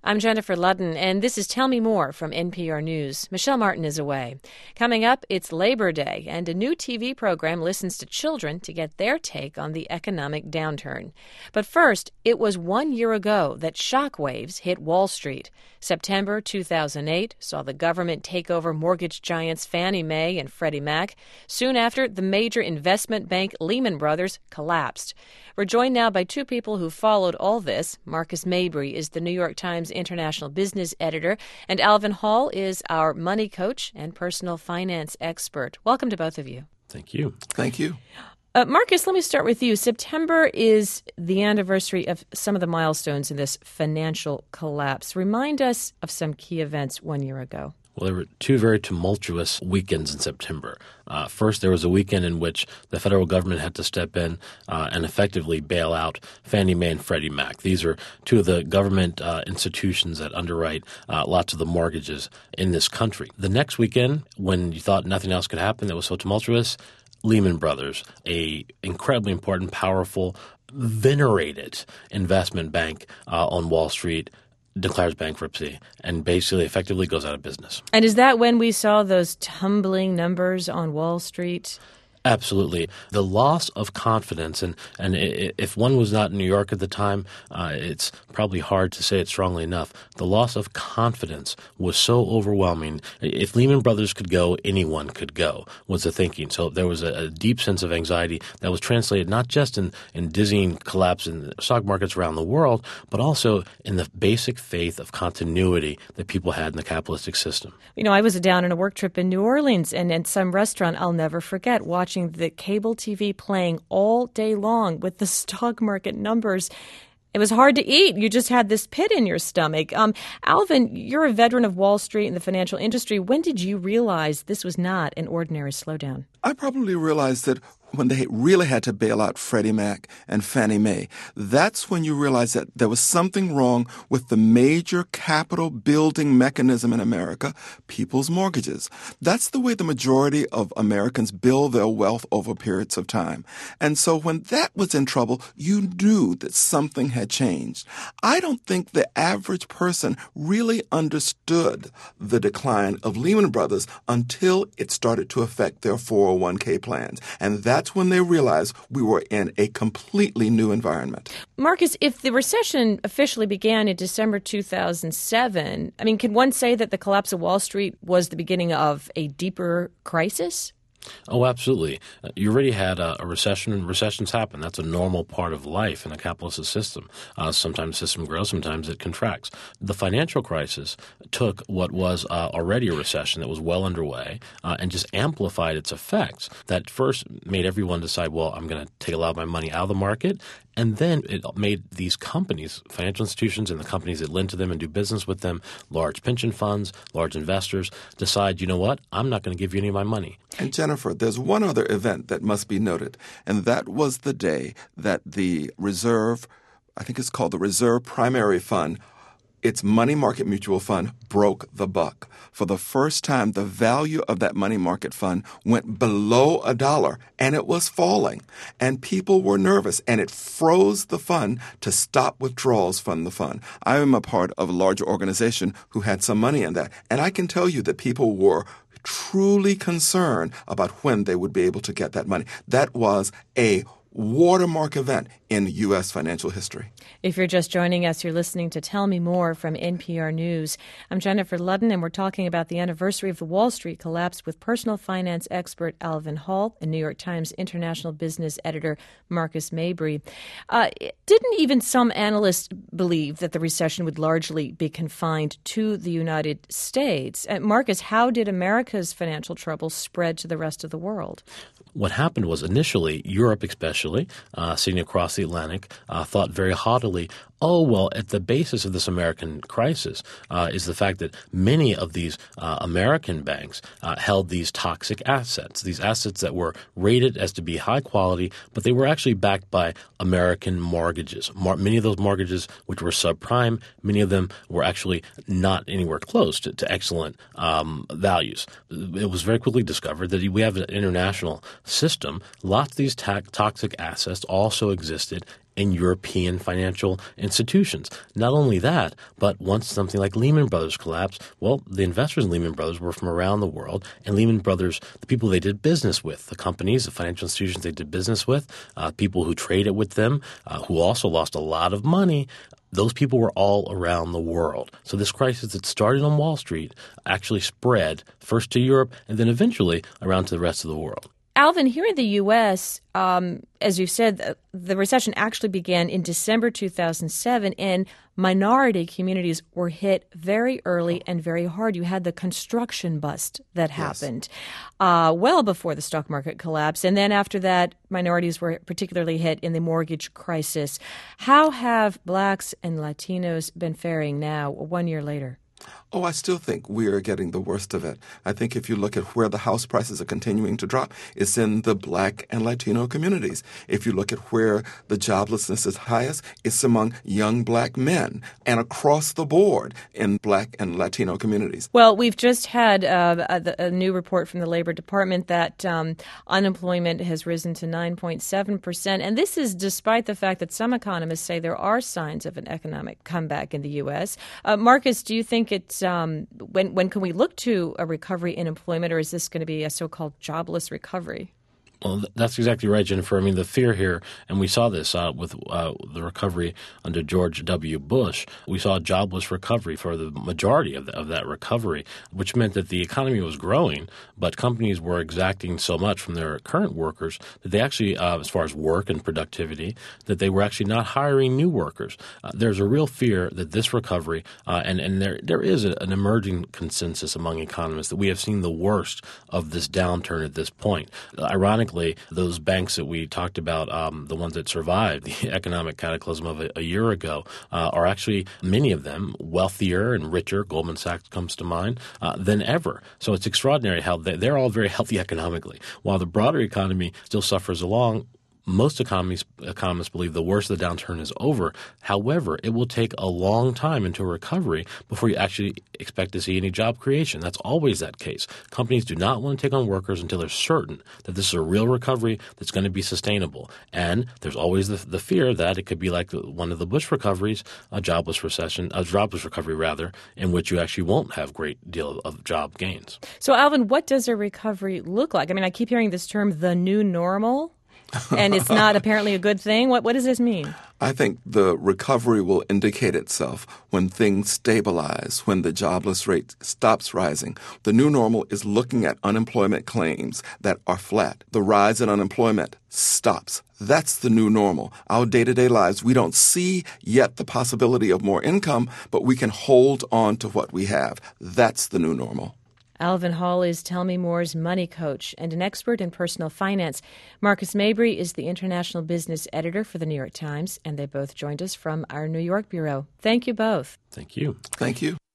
I'm Jennifer Ludden, and this is Tell Me More from NPR News. Michelle Martin is away. Coming up, it's Labor Day, and a new TV program listens to children to get their take on the economic downturn. But first, it was 1 year ago that shockwaves hit Wall Street. September 2008 saw the government take over mortgage giants Fannie Mae and Freddie Mac. Soon after, the major investment bank Lehman Brothers collapsed. We're joined now by two people who followed all this. Marcus Mabry is the New York Times international business editor, and Alvin Hall is our money coach and personal finance expert. Welcome to both of you. Thank you. Thank you. Marcus, let me start with you. September is the anniversary of some of the milestones in this financial collapse. Remind us of some key events 1 year ago. Well, there were two very tumultuous weekends in September. First, there was a weekend in which the federal government had to step in and effectively bail out Fannie Mae and Freddie Mac. These are two of the government institutions that underwrite lots of the mortgages in this country. The next weekend, when you thought nothing else could happen that was so tumultuous, Lehman Brothers, a incredibly important, powerful, venerated investment bank on Wall Street, declares bankruptcy and basically effectively goes out of business. And is that when we saw those tumbling numbers on Wall Street? Absolutely. The loss of confidence, and if one was not in New York at the time, it's probably hard to say it strongly enough. The loss of confidence was so overwhelming. If Lehman Brothers could go, anyone could go, was the thinking. So there was a deep sense of anxiety that was translated not just in dizzying collapse in the stock markets around the world, but also in the basic faith of continuity that people had in the capitalistic system. You know, I was down on a work trip in New Orleans, and in some restaurant I'll never forget watching the cable TV playing all day long with the stock market numbers. It was hard to eat. You just had this pit in your stomach. Alvin, you're a veteran of Wall Street and the financial industry. When did you realize this was not an ordinary slowdown? I probably realized that when they really had to bail out Freddie Mac and Fannie Mae, that's when you realize that there was something wrong with the major capital building mechanism in America, people's mortgages. That's the way the majority of Americans build their wealth over periods of time. And so when that was in trouble, you knew that something had changed. I don't think the average person really understood the decline of Lehman Brothers until it started to affect their 401k plans. And that's when they realized we were in a completely new environment. Marcus, if the recession officially began in December 2007, can one say that the collapse of Wall Street was the beginning of a deeper crisis? Oh, absolutely. You already had a recession, and recessions happen. That's a normal part of life in a capitalist system. Sometimes the system grows, sometimes it contracts. The financial crisis took what was already a recession that was well underway and just amplified its effects. That first made everyone decide, well, I'm going to take a lot of my money out of the market. And then it made these companies, financial institutions and the companies that lend to them and do business with them, large pension funds, large investors, decide, you know what, I'm not going to give you any of my money. And Jennifer, there's one other event that must be noted, and that was the day that the Reserve, I think it's called the Reserve Primary Fund, its money market mutual fund, broke the buck. For the first time, the value of that money market fund went below $1, and it was falling. And people were nervous, and it froze the fund to stop withdrawals from the fund. I am a part of a larger organization who had some money in that, and I can tell you that people were truly concerned about when they would be able to get that money. That was a watermark event in U.S. financial history. If you're just joining us, you're listening to Tell Me More from NPR News. I'm Jennifer Ludden, and we're talking about the anniversary of the Wall Street collapse with personal finance expert Alvin Hall and New York Times international business editor Marcus Mabry. Didn't even some analysts believe that the recession would largely be confined to the United States? Marcus, how did America's financial troubles spread to the rest of the world? What happened was initially Europe especially, sitting across the Atlantic, thought very haughtily, oh, well, at the basis of this American crisis is the fact that many of these American banks held these toxic assets, these assets that were rated as to be high quality, but they were actually backed by American mortgages. Many of those mortgages, which were subprime, many of them were actually not anywhere close to excellent values. It was very quickly discovered that we have an international system. Lots of these toxic assets also existed in European financial institutions. Not only that, but once something like Lehman Brothers collapsed, well, the investors in Lehman Brothers were from around the world, and Lehman Brothers, the people they did business with, the companies, the financial institutions they did business with, people who traded with them, who also lost a lot of money, those people were all around the world. So this crisis that started on Wall Street actually spread first to Europe and then eventually around to the rest of the world. Alvin, here in the U.S., as you said, the recession actually began in December 2007, and minority communities were hit very early and very hard. You had the construction bust that happened well before the stock market collapsed. And then after that, minorities were particularly hit in the mortgage crisis. How have blacks and Latinos been faring now, 1 year later? Oh, I still think we are getting the worst of it. I think if you look at where the house prices are continuing to drop, it's in the Black and Latino communities. If you look at where the joblessness is highest, it's among young Black men and across the board in Black and Latino communities. Well, we've just had a new report from the Labor Department that unemployment has risen to 9.7%. And this is despite the fact that some economists say there are signs of an economic comeback in the U.S. Marcus, do you think it's when can we look to a recovery in employment, or is this going to be a so-called jobless recovery? Well, that's exactly right, Jennifer. I mean, the fear here, and we saw this with the recovery under George W. Bush, we saw a jobless recovery for the majority of that recovery, which meant that the economy was growing, but companies were exacting so much from their current workers that they actually, as far as work and productivity, that they were actually not hiring new workers. There's a real fear that this recovery, and there is an emerging consensus among economists that we have seen the worst of this downturn at this point. Ironically, those banks that we talked about, the ones that survived the economic cataclysm of a year ago, are actually, many of them, wealthier and richer, Goldman Sachs comes to mind, than ever. So it's extraordinary how they're all very healthy economically. While the broader economy still suffers along, most economists believe the worst of the downturn is over. However, it will take a long time into a recovery before you actually expect to see any job creation. That's always that case. Companies do not want to take on workers until they're certain that this is a real recovery that's going to be sustainable. And there's always the fear that it could be like one of the Bush recoveries, a jobless recovery rather, in which you actually won't have great deal of job gains. So, Alvin, what does a recovery look like? I mean, I keep hearing this term, the new normal. And it's not apparently a good thing? What does this mean? I think the recovery will indicate itself when things stabilize, when the jobless rate stops rising. The new normal is looking at unemployment claims that are flat. The rise in unemployment stops. That's the new normal. Our day-to-day lives, we don't see yet the possibility of more income, but we can hold on to what we have. That's the new normal. Alvin Hall is Tell Me More's money coach and an expert in personal finance. Marcus Mabry is the international business editor for the New York Times, and they both joined us from our New York bureau. Thank you both. Thank you. Thank you.